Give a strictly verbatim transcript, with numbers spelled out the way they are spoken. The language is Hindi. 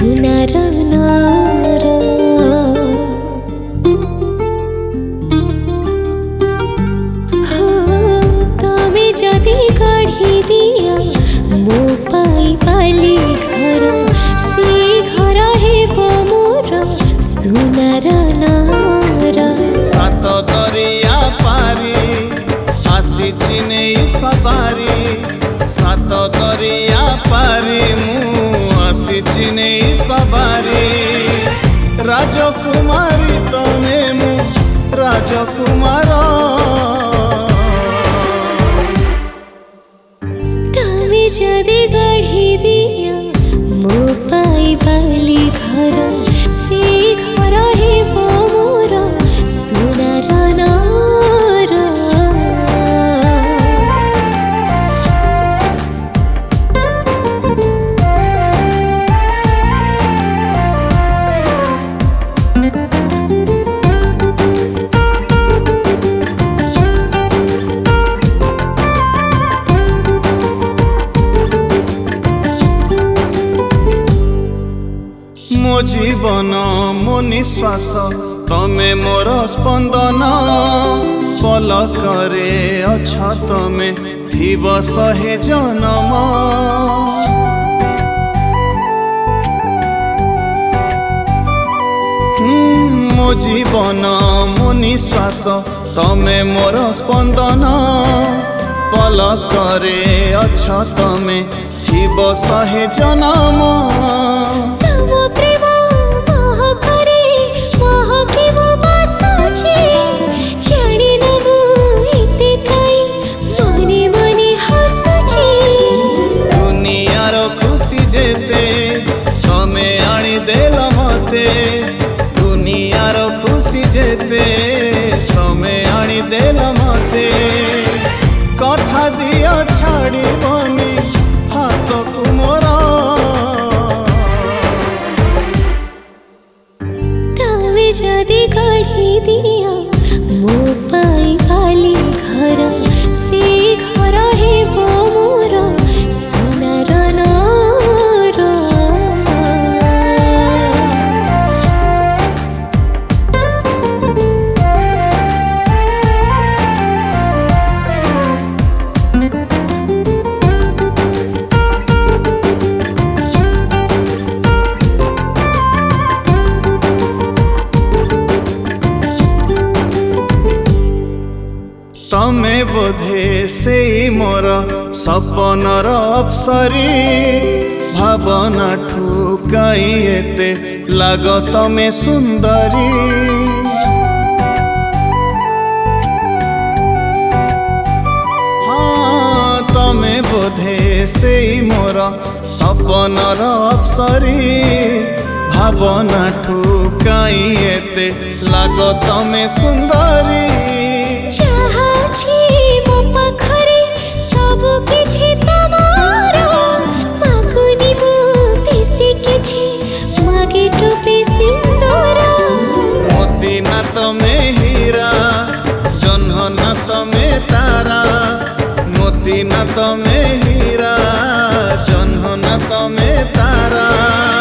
सुनार नार हो तमे जदि गढ़ी दिया मो पाई पाली घर से घर हेबो मोर सुनार नार। सात दरिया पारी आसीछि नहीं सवारी सात दरिया पारी मु आसीछि नहीं सवारी राजकुमारी तमे मु राजकुमार तमे जदि गढ़ी दिया मो पाई बाली घर से घर हेबो मोर सुनार नार। मो जीवन मो निश्वास तमे मोर स्पंदन पलकरे अछ तमे थिब सहे जनम। मो जीवन मो निश्वास तमे मोर स्पंदन पलकरे अछ तमे थिब सहे जनम। तमे आनी देल मते दुनियार खुशी जेते तमे आनी देल मते कथा दिया छाड़ी बनी हाथ को मोर तमे जदि गढ़ी दिया मो पाई बाली घर से घर हेबो मोर सुनार नार। तमे बोधे से मोर सपनर अप्सरी भावना ठुकाई एते लाग तमे सुंदरी। हाँ तमे बोधे से मोर सपनर अप्सरी भावना ठुकाई एते लाग तमे सुंदरी। मो पाखरे सबु किछि तमार मागुनी मो बेसी किछि मागे टोपे सिंदूर। मोती ना तमे हीरा जन्ह ना तमे तारा मोती ना तमे हीरा जन्ह ना तमे तारा।